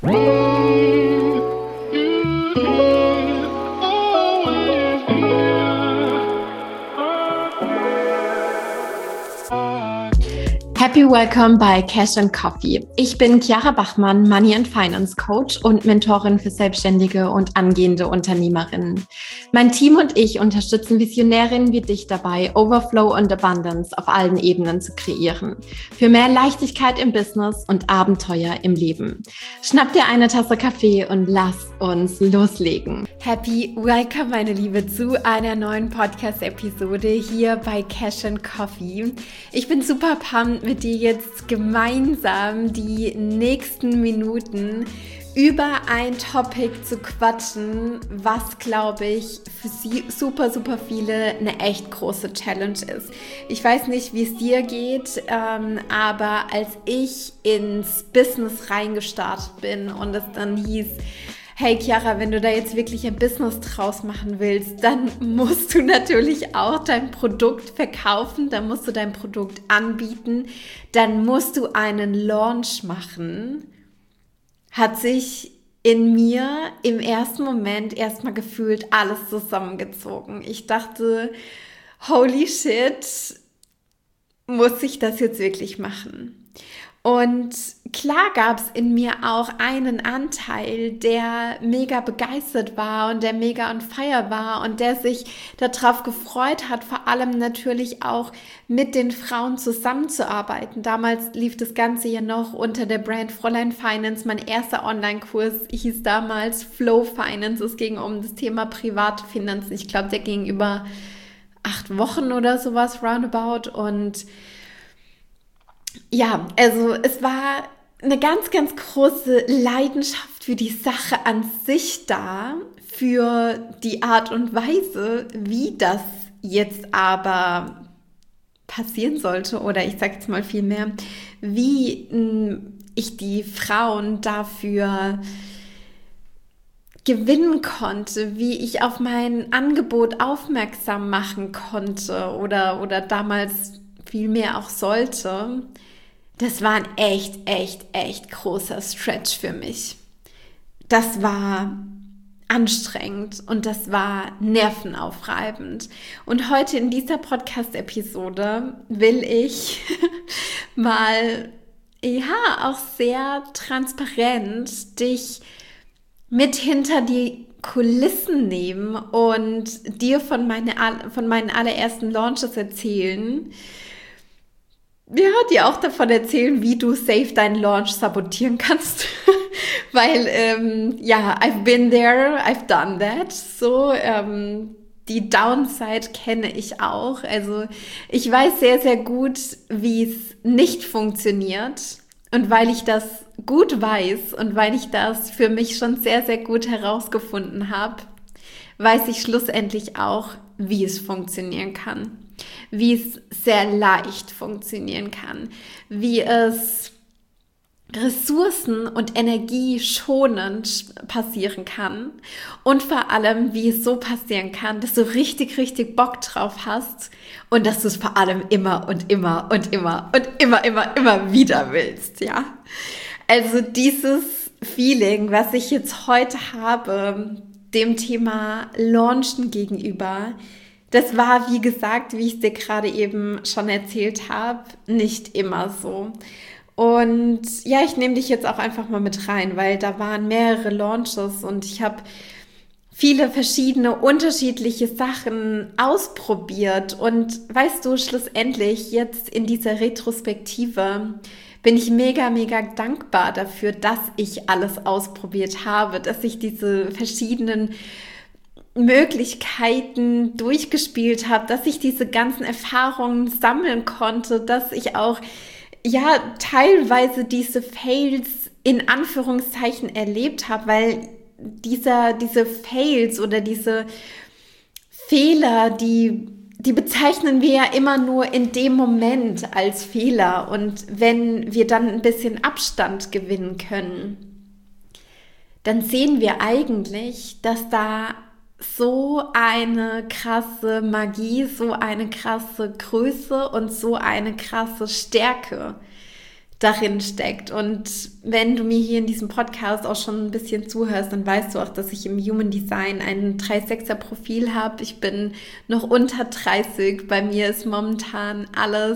Happy Welcome bei Cash and Coffee. Ich bin Chiara Bachmann, Money and Finance Coach und Mentorin für selbstständige und angehende Unternehmerinnen. Mein Team und ich unterstützen Visionärinnen wie dich dabei, Overflow und Abundance auf allen Ebenen zu kreieren. Für mehr Leichtigkeit im Business und Abenteuer im Leben. Schnapp dir eine Tasse Kaffee und lass uns loslegen. Happy Welcome, meine Liebe, zu einer neuen Podcast-Episode hier bei Cash and Coffee. Ich bin super pumped, mit dir jetzt gemeinsam die nächsten Minuten über ein Topic zu quatschen, was, glaube ich, für sie super viele eine echt große Challenge ist. Ich weiß nicht, wie es dir geht, aber als ich ins Business reingestartet bin und es dann hieß, hey Chiara, wenn du da jetzt wirklich ein Business draus machen willst, dann musst du natürlich auch dein Produkt verkaufen, dann musst du dein Produkt anbieten, dann musst du einen Launch machen, hat sich in mir im ersten Moment erstmal gefühlt alles zusammengezogen. Ich dachte, holy shit, muss ich das jetzt wirklich machen? Und klar gab es in mir auch einen Anteil, der mega begeistert war und der mega on fire war und der sich darauf gefreut hat, vor allem natürlich auch mit den Frauen zusammenzuarbeiten. Damals lief das Ganze ja noch unter der Brand Fräulein Finance. Mein erster Online-Kurs hieß damals Flow Finance. Es ging um das Thema private Finanzen. Ich glaube, der ging über 8 Wochen oder sowas roundabout. Und ja, also es war eine ganz große Leidenschaft für die Sache an sich da, für die Art und Weise, wie das jetzt aber passieren sollte, oder ich sage jetzt mal viel mehr, wie ich die Frauen dafür gewinnen konnte, wie ich auf mein Angebot aufmerksam machen konnte oder damals viel mehr auch sollte. Das war ein echt großer Stretch für mich. Das war anstrengend und das war nervenaufreibend. Und heute in dieser Podcast-Episode will ich mal, auch sehr transparent dich mit hinter die Kulissen nehmen und dir von meinen allerersten Launches erzählen. Ja, dir auch davon erzählen, wie du safe deinen Launch sabotieren kannst. Weil, I've been there, I've done that. So, die Downside kenne ich auch. Also, ich weiß sehr gut, wie es nicht funktioniert. Und weil ich das gut weiß und weil ich das für mich schon sehr gut herausgefunden habe, weiß ich schlussendlich auch, wie es funktionieren kann. Wie es sehr leicht funktionieren kann. Wie es ressourcen- und energieschonend passieren kann. Und vor allem, wie es so passieren kann, dass du richtig Bock drauf hast und dass du es vor allem immer wieder willst, ja. Also dieses Feeling, was ich jetzt heute habe, dem Thema Launchen gegenüber, das war, wie gesagt, wie ich dir gerade eben schon erzählt habe, nicht immer so. Und ja, ich nehme dich jetzt auch einfach mal mit rein, weil da waren mehrere Launches und ich habe viele verschiedene, unterschiedliche Sachen ausprobiert. Und weißt du, schlussendlich jetzt in dieser Retrospektive bin ich mega dankbar dafür, dass ich alles ausprobiert habe, dass ich diese verschiedenen Möglichkeiten durchgespielt habe, dass ich diese ganzen Erfahrungen sammeln konnte, dass ich auch teilweise diese Fails in Anführungszeichen erlebt habe, weil diese Fails oder diese Fehler, die bezeichnen wir ja immer nur in dem Moment als Fehler. Und wenn wir dann ein bisschen Abstand gewinnen können, dann sehen wir eigentlich, dass da so eine krasse Magie, so eine krasse Größe und so eine krasse Stärke darin steckt. Und wenn du mir hier in diesem Podcast auch schon ein bisschen zuhörst, dann weißt du auch, dass ich im Human Design ein 3/6er Profil habe. Ich bin noch unter 30. Bei mir ist momentan alles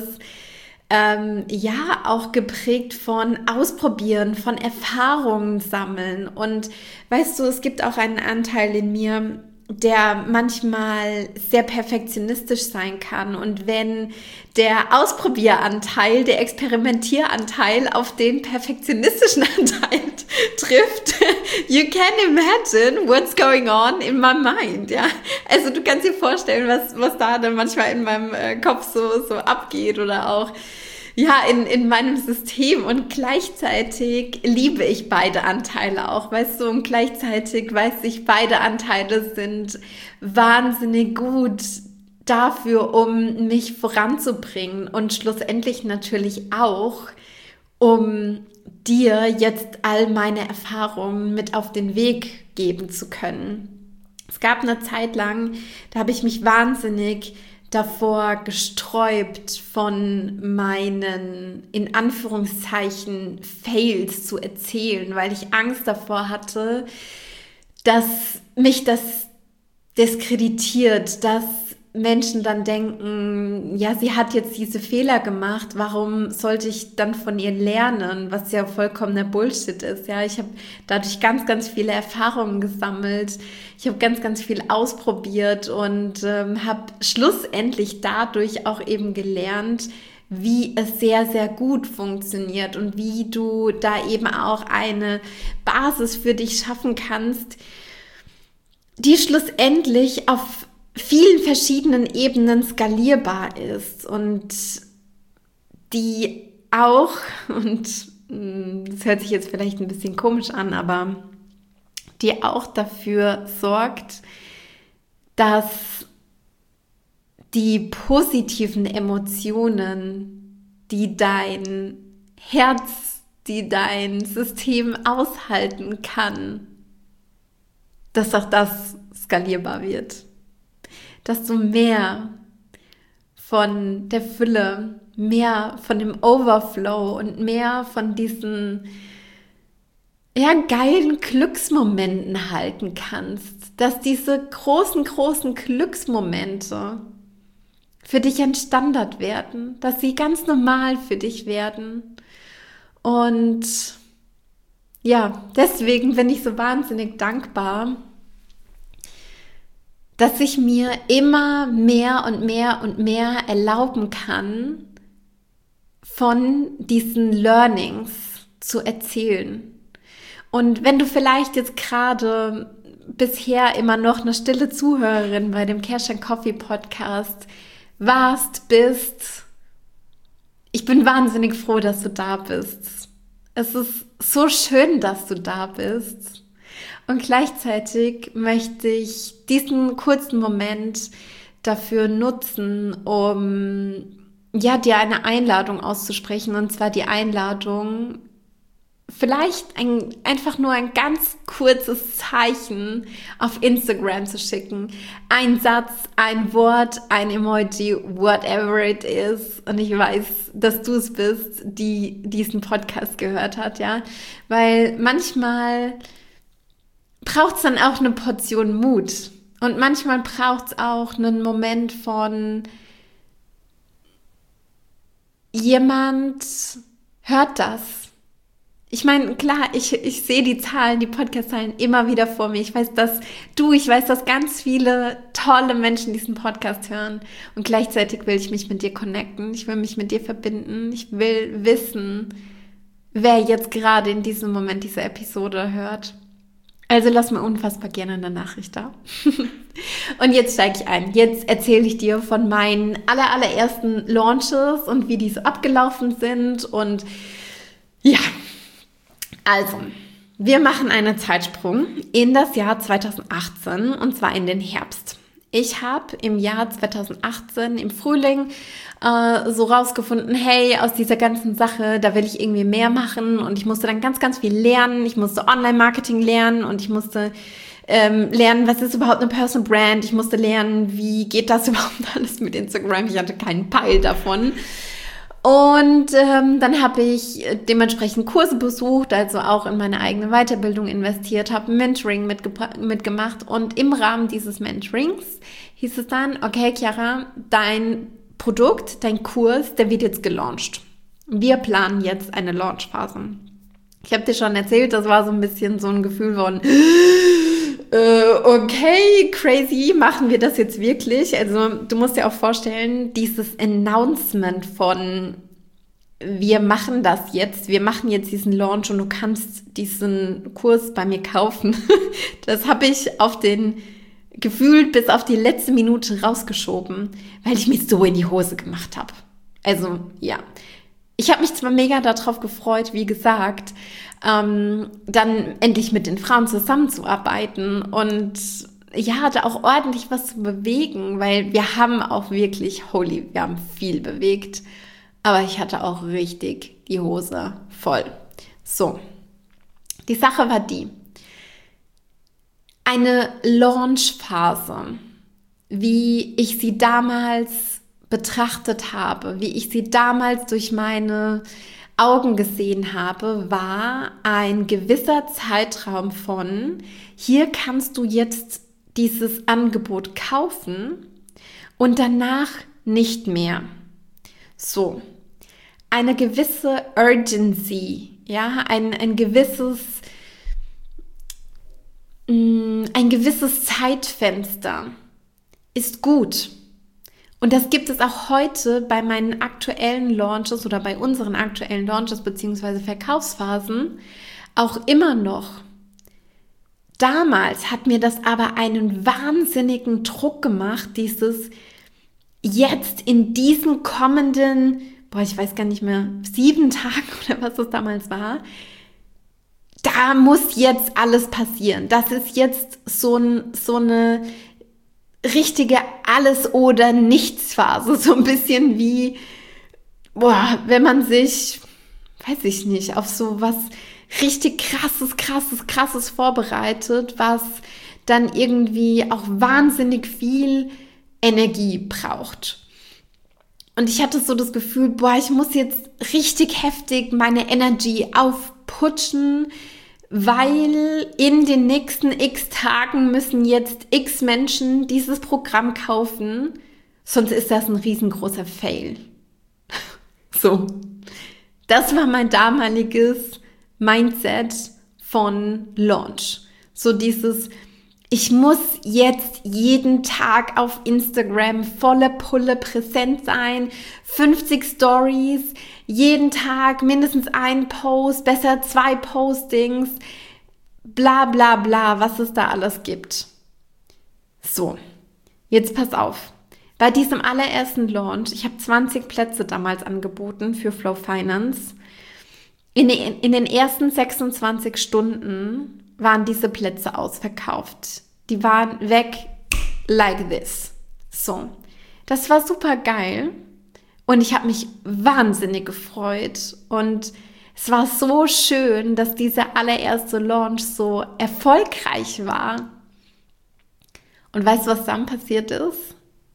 auch geprägt von Ausprobieren, von Erfahrungen sammeln. Und weißt du, es gibt auch einen Anteil in mir, der manchmal sehr perfektionistisch sein kann. Und wenn der Ausprobieranteil, der Experimentieranteil auf den perfektionistischen Anteil trifft, you can imagine what's going on in my mind, ja. Also du kannst dir vorstellen, was da dann manchmal in meinem Kopf so abgeht oder auch in meinem System, und gleichzeitig liebe ich beide Anteile auch, weißt du, und gleichzeitig weiß ich, beide Anteile sind wahnsinnig gut dafür, um mich voranzubringen und schlussendlich natürlich auch, um dir jetzt all meine Erfahrungen mit auf den Weg geben zu können. Es gab eine Zeit lang, da habe ich mich wahnsinnig davor gesträubt, von meinen, in Anführungszeichen, Fails zu erzählen, weil ich Angst davor hatte, dass mich das diskreditiert, dass Menschen dann denken, ja, sie hat jetzt diese Fehler gemacht, warum sollte ich dann von ihr lernen, was ja vollkommener Bullshit ist. Ja, ich habe dadurch ganz, ganz viele Erfahrungen gesammelt. Ich habe ganz, ganz viel ausprobiert und habe schlussendlich dadurch auch eben gelernt, wie es sehr, sehr gut funktioniert und wie du da eben auch eine Basis für dich schaffen kannst, die schlussendlich auf vielen verschiedenen Ebenen skalierbar ist und die auch, und das hört sich jetzt vielleicht ein bisschen komisch an, aber die auch dafür sorgt, dass die positiven Emotionen, die dein Herz, die dein System aushalten kann, dass auch das skalierbar wird. Dass du mehr von der Fülle, mehr von dem Overflow und mehr von diesen geilen Glücksmomenten halten kannst. Dass diese großen, großen Glücksmomente für dich ein Standard werden, dass sie ganz normal für dich werden. Und ja, deswegen bin ich so wahnsinnig dankbar, dass ich mir immer mehr und mehr und mehr erlauben kann, von diesen Learnings zu erzählen. Und wenn du vielleicht jetzt gerade bisher immer noch eine stille Zuhörerin bei dem Cash and Coffee Podcast bist, ich bin wahnsinnig froh, dass du da bist. Es ist so schön, dass du da bist. Und gleichzeitig möchte ich diesen kurzen Moment dafür nutzen, um dir eine Einladung auszusprechen. Und zwar die Einladung, vielleicht einfach nur ein ganz kurzes Zeichen auf Instagram zu schicken. Ein Satz, ein Wort, ein Emoji, whatever it is. Und ich weiß, dass du es bist, die diesen Podcast gehört hat, ja. Weil manchmal braucht es dann auch eine Portion Mut. Und manchmal braucht es auch einen Moment von jemand hört das. Ich meine, klar, ich sehe die Zahlen, die Podcast-Zahlen immer wieder vor mir. Ich weiß, dass ganz viele tolle Menschen diesen Podcast hören. Und gleichzeitig will ich mich mit dir connecten. Ich will mich mit dir verbinden. Ich will wissen, wer jetzt gerade in diesem Moment diese Episode hört. Also lass mir unfassbar gerne eine Nachricht da. Und jetzt steige ich ein. Jetzt erzähle ich dir von meinen allerersten Launches und wie die so abgelaufen sind. Und ja, also, wir machen einen Zeitsprung in das Jahr 2018 und zwar in den Herbst. Ich habe im Jahr 2018 im Frühling so rausgefunden, hey, aus dieser ganzen Sache, da will ich irgendwie mehr machen, und ich musste dann ganz, ganz viel lernen. Ich musste Online-Marketing lernen und ich musste lernen, was ist überhaupt eine Personal Brand. Ich musste lernen, wie geht das überhaupt alles mit Instagram. Ich hatte keinen Peil davon. Und dann habe ich dementsprechend Kurse besucht, also auch in meine eigene Weiterbildung investiert, habe Mentoring mitgemacht und im Rahmen dieses Mentorings hieß es dann, okay, Chiara, dein Produkt, dein Kurs, der wird jetzt gelauncht. Wir planen jetzt eine Launchphase. Ich habe dir schon erzählt, das war so ein bisschen so ein Gefühl von, okay, crazy, machen wir das jetzt wirklich? Also du musst dir auch vorstellen, dieses Announcement von, wir machen das jetzt, wir machen jetzt diesen Launch und du kannst diesen Kurs bei mir kaufen. Das habe ich gefühlt bis auf die letzte Minute rausgeschoben, weil ich mich so in die Hose gemacht habe. Also ja, ich habe mich zwar mega darauf gefreut, wie gesagt, dann endlich mit den Frauen zusammenzuarbeiten und ja, da auch ordentlich was zu bewegen, weil wir haben auch wirklich, wir haben viel bewegt, aber ich hatte auch richtig die Hose voll. So, die Sache war die, eine Launchphase, wie ich sie damals betrachtet habe, wie ich sie damals durch meine Augen gesehen habe, war ein gewisser Zeitraum von, hier kannst du jetzt dieses Angebot kaufen und danach nicht mehr. So, eine gewisse Urgency, ja, ein gewisses Zeitfenster ist gut. Und das gibt es auch heute bei meinen aktuellen Launches oder bei unseren aktuellen Launches bzw. Verkaufsphasen auch immer noch. Damals hat mir das aber einen wahnsinnigen Druck gemacht, dieses jetzt in diesen kommenden, ich weiß gar nicht mehr, 7 Tagen oder was es damals war, da muss jetzt alles passieren. Das ist jetzt so eine richtige Alles-oder-Nichts-Phase. So ein bisschen wie, wenn man sich, weiß ich nicht, auf so was richtig krasses vorbereitet, was dann irgendwie auch wahnsinnig viel Energie braucht. Und ich hatte so das Gefühl, ich muss jetzt richtig heftig meine Energy aufputschen, weil in den nächsten x Tagen müssen jetzt x Menschen dieses Programm kaufen, sonst ist das ein riesengroßer Fail. So, das war mein damaliges Mindset von Launch. So dieses, ich muss jetzt jeden Tag auf Instagram volle Pulle präsent sein, 50 Stories, jeden Tag mindestens ein Post, besser 2 Postings, bla bla bla, was es da alles gibt. So, jetzt pass auf. Bei diesem allerersten Launch, ich habe 20 Plätze damals angeboten für Flow Finance. In den ersten 26 Stunden waren diese Plätze ausverkauft. Die waren weg like this. So, das war super geil und ich habe mich wahnsinnig gefreut und es war so schön, dass dieser allererste Launch so erfolgreich war. Und weißt du, was dann passiert ist?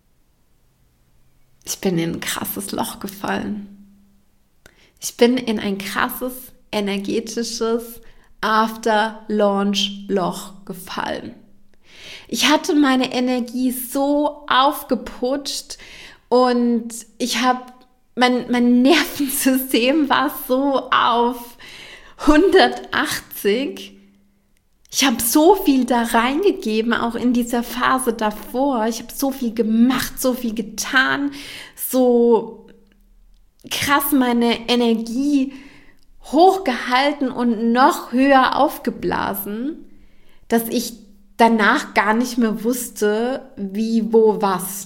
Ich bin in ein krasses Loch gefallen. Ich bin in ein krasses, energetisches After-Launch-Loch gefallen. Ich hatte meine Energie so aufgeputscht und ich habe mein Nervensystem war so auf 180. Ich habe so viel da reingegeben, auch in dieser Phase davor. Ich habe so viel gemacht, so viel getan, so krass meine Energie hochgehalten und noch höher aufgeblasen, dass ich danach gar nicht mehr wusste, wie, wo, was.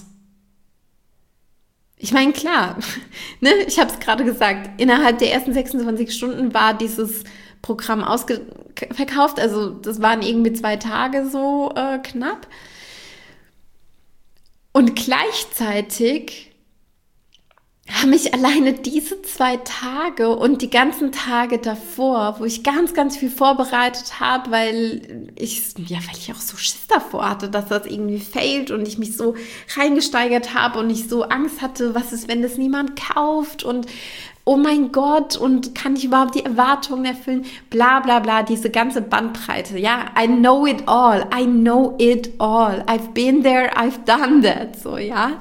Ich meine, klar, ne, ich habe es gerade gesagt, innerhalb der ersten 26 Stunden war dieses Programm ausverkauft, also das waren irgendwie 2 Tage so knapp. Und gleichzeitig haben mich alleine diese 2 Tage und die ganzen Tage davor, wo ich ganz, ganz viel vorbereitet habe, weil ich auch so Schiss davor hatte, dass das irgendwie failt und ich mich so reingesteigert habe und ich so Angst hatte, was ist, wenn das niemand kauft und oh mein Gott, und kann ich überhaupt die Erwartungen erfüllen? Bla bla bla, diese ganze Bandbreite. Ja, I know it all. I know it all. I've been there, I've done that. So, ja.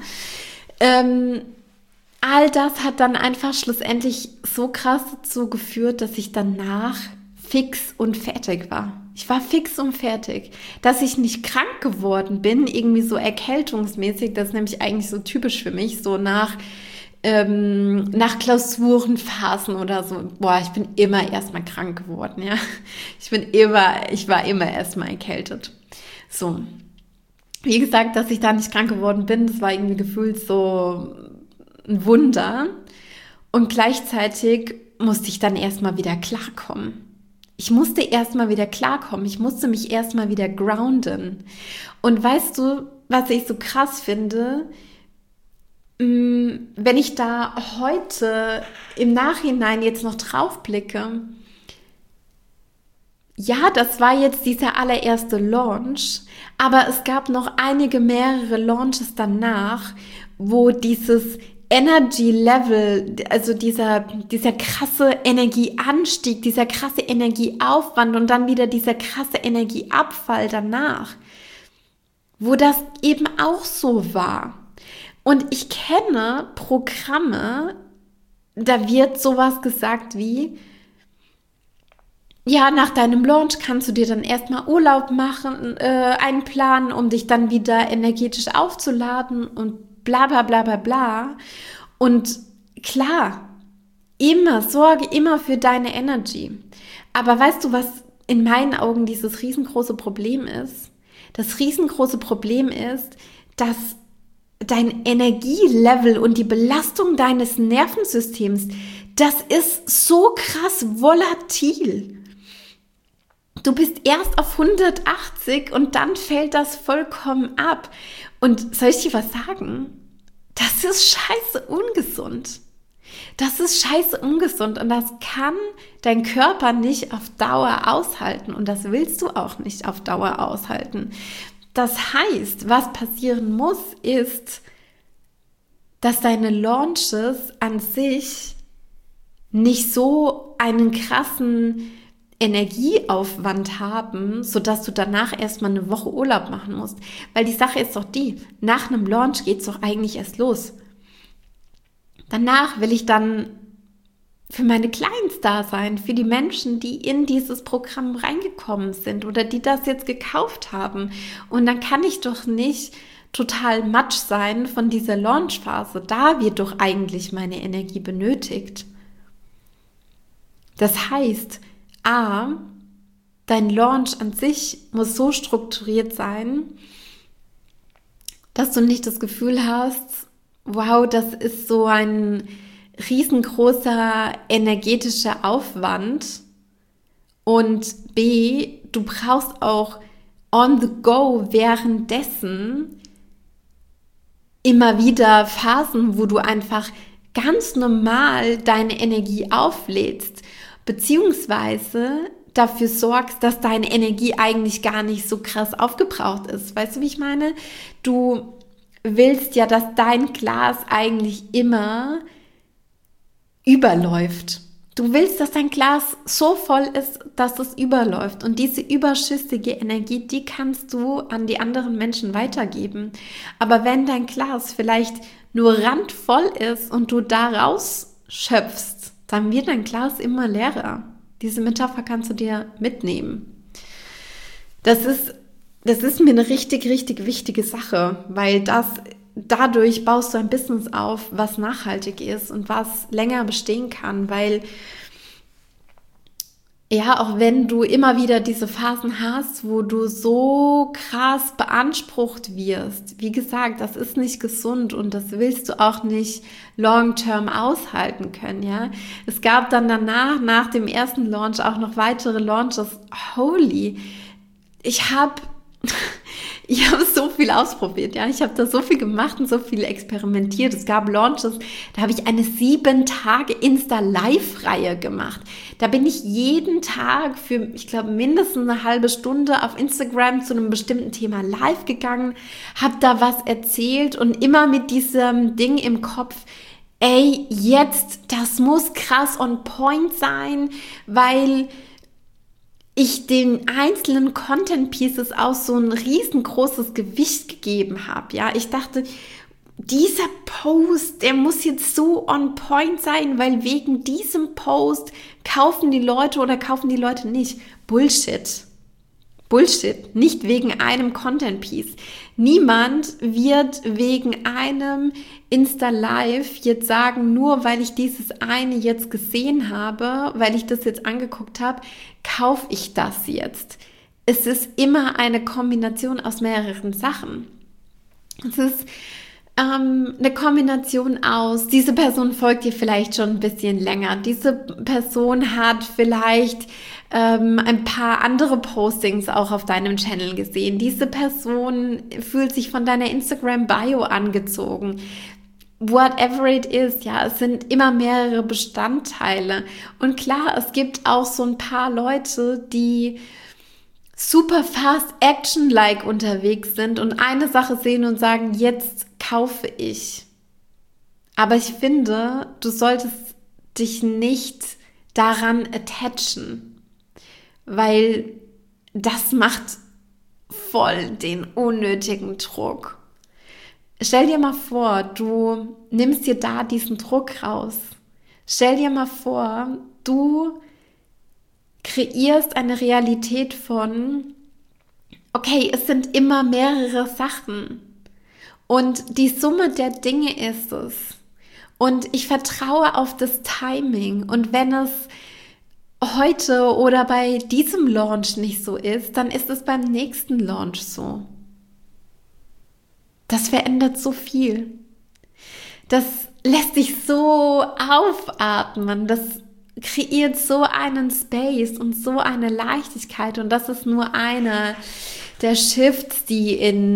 All das hat dann einfach schlussendlich so krass dazu geführt, dass ich danach fix und fertig war. Ich war fix und fertig. Dass ich nicht krank geworden bin, irgendwie so erkältungsmäßig, das ist nämlich eigentlich so typisch für mich, so nach Klausurenphasen oder so. Boah, ich bin immer erstmal krank geworden, ja. Ich war immer erstmal erkältet. So. Wie gesagt, dass ich da nicht krank geworden bin, das war irgendwie gefühlt so ein Wunder. Und gleichzeitig musste ich dann erstmal wieder klarkommen. Ich musste mich erstmal wieder grounden. Und weißt du, was ich so krass finde? Wenn ich da heute im Nachhinein jetzt noch drauf blicke, ja, das war jetzt dieser allererste Launch, aber es gab noch mehrere Launches danach, wo dieses Energy Level, also dieser krasse Energieanstieg, dieser krasse Energieaufwand und dann wieder dieser krasse Energieabfall danach, wo das eben auch so war. Und ich kenne Programme, da wird sowas gesagt wie, ja, nach deinem Launch kannst du dir dann erstmal Urlaub machen, einplanen, um dich dann wieder energetisch aufzuladen und bla bla bla bla bla. Und klar, sorge immer für deine Energy. Aber weißt du, was in meinen Augen dieses riesengroße Problem ist? Das riesengroße Problem ist, dass dein Energielevel und die Belastung deines Nervensystems, das ist so krass volatil. Du bist erst auf 180 und dann fällt das vollkommen ab. Und soll ich dir was sagen? Das ist scheiße ungesund. Das ist scheiße ungesund und das kann dein Körper nicht auf Dauer aushalten und das willst du auch nicht auf Dauer aushalten. Das heißt, was passieren muss, ist, dass deine Launches an sich nicht so einen krassen Energieaufwand haben, sodass du danach erstmal eine Woche Urlaub machen musst. Weil die Sache ist doch die, nach einem Launch geht es doch eigentlich erst los. Danach will ich dann für meine Clients da sein, für die Menschen, die in dieses Programm reingekommen sind oder die das jetzt gekauft haben. Und dann kann ich doch nicht total matsch sein von dieser Launchphase. Da wird doch eigentlich meine Energie benötigt. Das heißt, dein Launch an sich muss so strukturiert sein, dass du nicht das Gefühl hast, wow, das ist so ein riesengroßer energetischer Aufwand. Und B, du brauchst auch on the go währenddessen immer wieder Phasen, wo du einfach ganz normal deine Energie auflädst, beziehungsweise dafür sorgst, dass deine Energie eigentlich gar nicht so krass aufgebraucht ist. Weißt du, wie ich meine? Du willst ja, dass dein Glas eigentlich immer überläuft. Du willst, dass dein Glas so voll ist, dass es überläuft. Und diese überschüssige Energie, die kannst du an die anderen Menschen weitergeben. Aber wenn dein Glas vielleicht nur randvoll ist und du daraus schöpfst, dann wird dein Glas immer leerer. Diese Metapher kannst du dir mitnehmen. Das ist mir eine richtig, richtig wichtige Sache, weil dadurch baust du ein Business auf, was nachhaltig ist und was länger bestehen kann, weil ja, auch wenn du immer wieder diese Phasen hast, wo du so krass beansprucht wirst, wie gesagt, das ist nicht gesund und das willst du auch nicht long-term aushalten können, ja. Es gab dann danach, nach dem ersten Launch, auch noch weitere Launches. Holy, ich habe Ich habe so viel ausprobiert, ja. Ich habe da so viel gemacht und so viel experimentiert. Es gab Launches, da habe ich eine 7-Tage-Insta-Live-Reihe gemacht. Da bin ich jeden Tag für, ich glaube, mindestens eine halbe Stunde auf Instagram zu einem bestimmten Thema live gegangen, habe da was erzählt und immer mit diesem Ding im Kopf, ey, jetzt, das muss krass on point sein, weil ich den einzelnen Content Pieces auch so ein riesengroßes Gewicht gegeben habe. Ja, ich dachte, dieser Post, der muss jetzt so on point sein, weil wegen diesem Post kaufen die Leute oder kaufen die Leute nicht. Bullshit. Bullshit, nicht wegen einem Content-Piece. Niemand wird wegen einem Insta-Live jetzt sagen, nur weil ich dieses eine jetzt gesehen habe, weil ich das jetzt angeguckt habe, kaufe ich das jetzt. Es ist immer eine Kombination aus mehreren Sachen. Es ist eine Kombination aus, diese Person folgt dir vielleicht schon ein bisschen länger. Diese Person hat vielleicht ein paar andere Postings auch auf deinem Channel gesehen. Diese Person fühlt sich von deiner Instagram-Bio angezogen. Whatever it is, ja, es sind immer mehrere Bestandteile. Und klar, es gibt auch so ein paar Leute, die super fast action-like unterwegs sind und eine Sache sehen und sagen, jetzt kaufe ich. Aber ich finde, du solltest dich nicht daran attachen, weil das macht voll den unnötigen Druck. Stell dir mal vor, du nimmst dir da diesen Druck raus. Stell dir mal vor, du kreierst eine Realität von, okay, es sind immer mehrere Sachen und die Summe der Dinge ist es. Und ich vertraue auf das Timing und wenn es heute oder bei diesem Launch nicht so ist, dann ist es beim nächsten Launch so. Das verändert so viel. Das lässt dich so aufatmen, das kreiert so einen Space und so eine Leichtigkeit und das ist nur einer der Shifts, die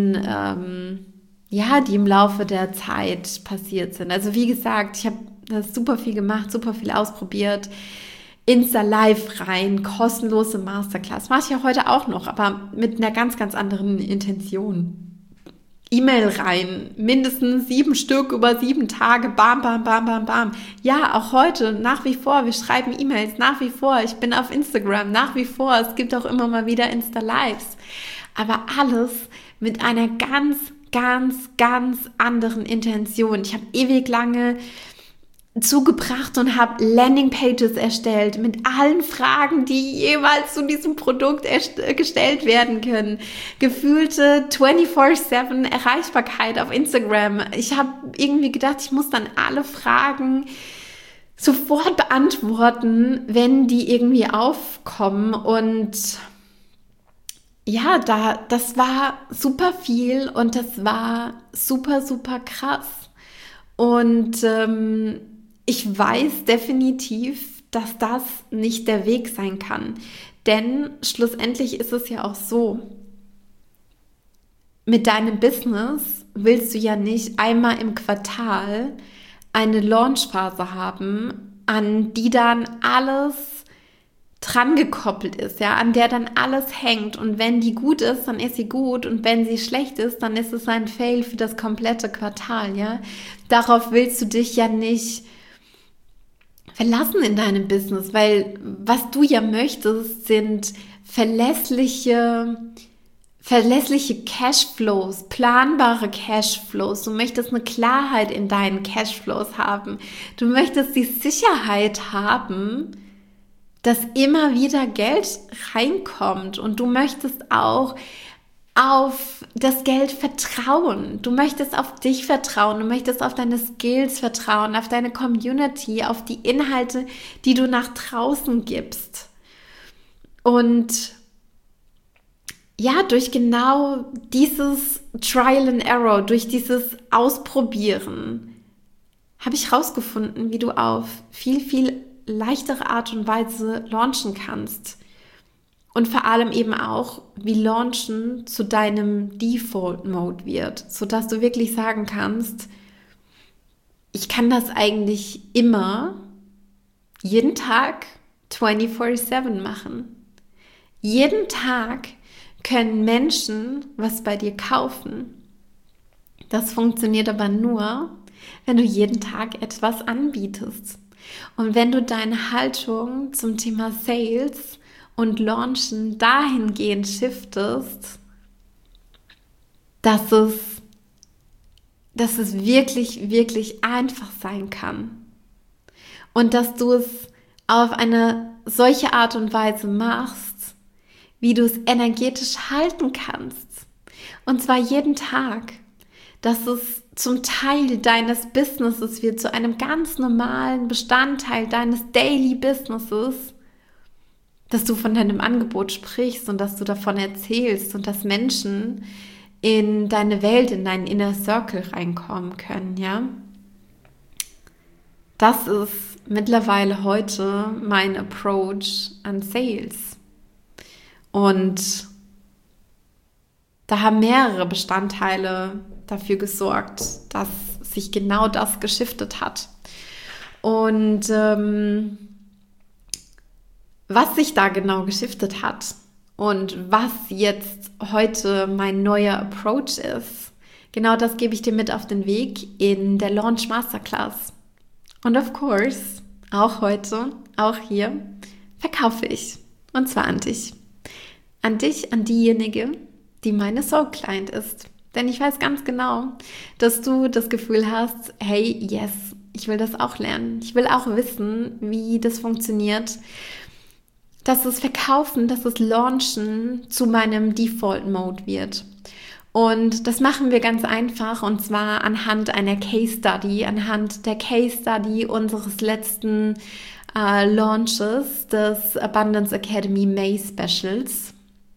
die im Laufe der Zeit passiert sind. Also wie gesagt, ich habe das super viel gemacht, super viel ausprobiert. Insta Live rein, kostenlose Masterclass. Mache ich ja heute auch noch, aber mit einer ganz, ganz anderen Intention. E-Mail rein, mindestens 7 Stück über 7 Tage, bam, bam, bam, bam, bam. Ja, auch heute, nach wie vor, wir schreiben E-Mails, nach wie vor, ich bin auf Instagram, nach wie vor, es gibt auch immer mal wieder Insta-Lives. Aber alles mit einer ganz, ganz, ganz anderen Intention. Ich habe ewig lange zugebracht und habe Landingpages erstellt mit allen Fragen, die jeweils zu diesem Produkt gestellt werden können. Gefühlte 24/7 Erreichbarkeit auf Instagram. Ich habe irgendwie gedacht, ich muss dann alle Fragen sofort beantworten, wenn die irgendwie aufkommen und ja, das war super viel und das war super, super krass. Und ich weiß definitiv, dass das nicht der Weg sein kann. Denn schlussendlich ist es ja auch so, mit deinem Business willst du ja nicht einmal im Quartal eine Launchphase haben, an die dann alles dran gekoppelt ist, ja, an der dann alles hängt und wenn die gut ist, dann ist sie gut und wenn sie schlecht ist, dann ist es ein Fail für das komplette Quartal, ja. Darauf willst du dich ja nicht verlassen in deinem Business, weil was du ja möchtest, sind verlässliche Cashflows, planbare Cashflows. Du möchtest eine Klarheit in deinen Cashflows haben. Du möchtest die Sicherheit haben, dass immer wieder Geld reinkommt und du möchtest auch auf das Geld vertrauen. Du möchtest auf dich vertrauen, du möchtest auf deine Skills vertrauen, auf deine Community, auf die Inhalte, die du nach draußen gibst. Und ja, durch genau dieses Trial and Error, durch dieses Ausprobieren, habe ich herausgefunden, wie du auf viel, viel leichtere Art und Weise launchen kannst. Und vor allem eben auch, wie Launchen zu deinem Default-Mode wird, sodass du wirklich sagen kannst, ich kann das eigentlich immer, jeden Tag, 24/7 machen. Jeden Tag können Menschen was bei dir kaufen. Das funktioniert aber nur, wenn du jeden Tag etwas anbietest. Und wenn du deine Haltung zum Thema Sales und Launchen dahingehend shiftest, dass es wirklich, wirklich einfach sein kann. Und dass du es auf eine solche Art und Weise machst, wie du es energetisch halten kannst. Und zwar jeden Tag. Dass es zum Teil deines Businesses wird, zu einem ganz normalen Bestandteil deines Daily Businesses, dass du von deinem Angebot sprichst und dass du davon erzählst und dass Menschen in deine Welt, in deinen Inner Circle reinkommen können, ja. Das ist mittlerweile heute mein Approach an Sales. Und da haben mehrere Bestandteile dafür gesorgt, dass sich genau das geschiftet hat. Und was sich da genau geschiftet hat und was jetzt heute mein neuer Approach ist, genau das gebe ich dir mit auf den Weg in der Launch Masterclass. Und of course, auch heute, auch hier, verkaufe ich. Und zwar an dich. An dich, an diejenige, die meine Soul Client ist. Denn ich weiß ganz genau, dass du das Gefühl hast, hey, yes, ich will das auch lernen. Ich will auch wissen, wie das funktioniert. Dass das Verkaufen, dass das Launchen zu meinem Default-Mode wird. Und das machen wir ganz einfach, und zwar anhand einer Case Study, anhand der Case Study unseres letzten Launches des Abundance Academy May Specials.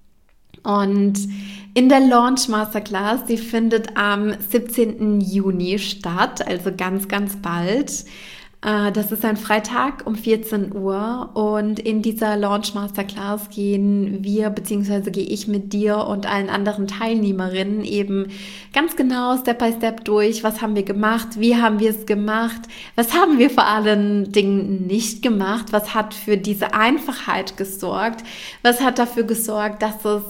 Und in der Launch Masterclass, die findet am 17. Juni statt, also ganz, ganz bald. Das ist ein Freitag um 14 Uhr und in dieser Launch Masterclass gehen wir, beziehungsweise gehe ich mit dir und allen anderen Teilnehmerinnen eben ganz genau Step by Step durch. Was haben wir gemacht? Wie haben wir es gemacht? Was haben wir vor allen Dingen nicht gemacht? Was hat für diese Einfachheit gesorgt? Was hat dafür gesorgt, dass es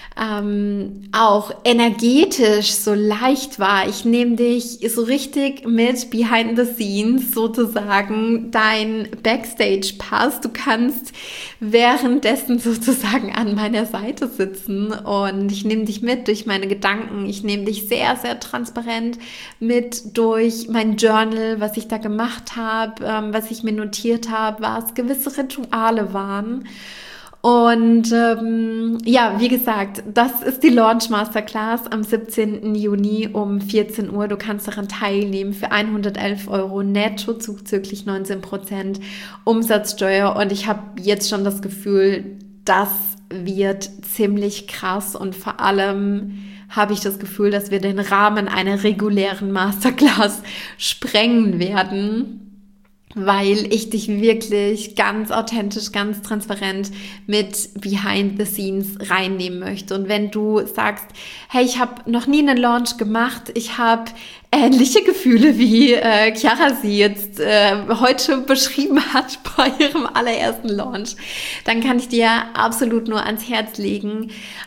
auch energetisch so leicht war? Ich nehme dich so richtig mit behind the scenes, sozusagen dein Backstage-Pass. Du kannst währenddessen sozusagen an meiner Seite sitzen und ich nehme dich mit durch meine Gedanken. Ich nehme dich sehr, sehr transparent mit durch mein Journal, was ich da gemacht habe, was ich mir notiert habe, was gewisse Rituale waren. Und ja, wie gesagt, das ist die Launch Masterclass am 17. Juni um 14 Uhr. Du kannst daran teilnehmen für 111 € netto, zuzüglich 19% Umsatzsteuer. Und ich habe jetzt schon das Gefühl, das wird ziemlich krass. Und vor allem habe ich das Gefühl, dass wir den Rahmen einer regulären Masterclass sprengen werden, weil ich dich wirklich ganz authentisch, ganz transparent mit Behind the Scenes reinnehmen möchte. Und wenn du sagst, hey, ich habe noch nie einen Launch gemacht, ich habe ähnliche Gefühle, wie Chiara sie jetzt heute beschrieben hat bei ihrem allerersten Launch, dann kann ich dir absolut nur ans Herz legen.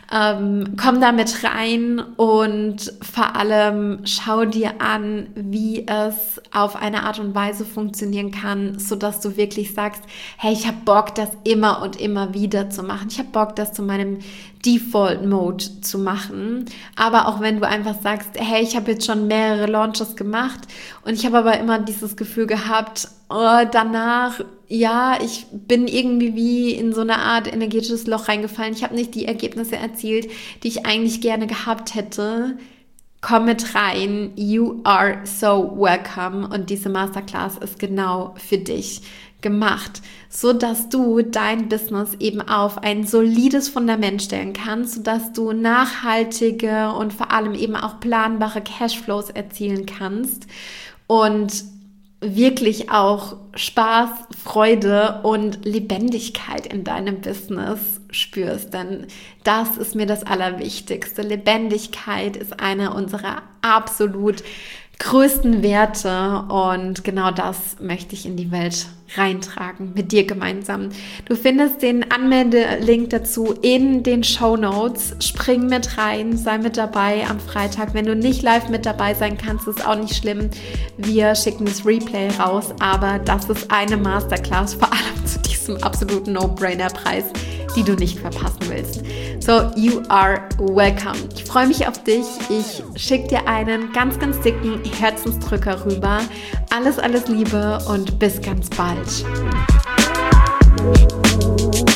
Komm da mit rein und vor allem schau dir an, wie es auf eine Art und Weise funktionieren kann, sodass du wirklich sagst, hey, ich habe Bock, das immer und immer wieder zu machen. Ich habe Bock, das zu meinem Default-Mode zu machen. Aber auch wenn du einfach sagst, hey, ich habe jetzt schon mehrere Launches gemacht und ich habe aber immer dieses Gefühl gehabt, danach, ja, ich bin irgendwie wie in so eine Art energetisches Loch reingefallen. Ich habe nicht die Ergebnisse erzielt, die ich eigentlich gerne gehabt hätte. Komm mit rein, you are so welcome, und diese Masterclass ist genau für dich gemacht, so dass du dein Business eben auf ein solides Fundament stellen kannst, so dass du nachhaltige und vor allem eben auch planbare Cashflows erzielen kannst. Und wirklich auch Spaß, Freude und Lebendigkeit in deinem Business spürst, denn das ist mir das Allerwichtigste. Lebendigkeit ist einer unserer absolut größten Werte und genau das möchte ich in die Welt reintragen, mit dir gemeinsam. Du findest den Anmeldelink dazu in den Shownotes. Spring mit rein, sei mit dabei am Freitag. Wenn du nicht live mit dabei sein kannst, ist auch nicht schlimm. Wir schicken das Replay raus, aber das ist eine Masterclass, vor allem zu diesem absoluten No-Brainer-Preis, die du nicht verpassen willst. So, you are welcome. Ich freue mich auf dich. Ich schicke dir einen ganz, ganz dicken Herzensdrücker rüber. Alles, alles Liebe und bis ganz bald.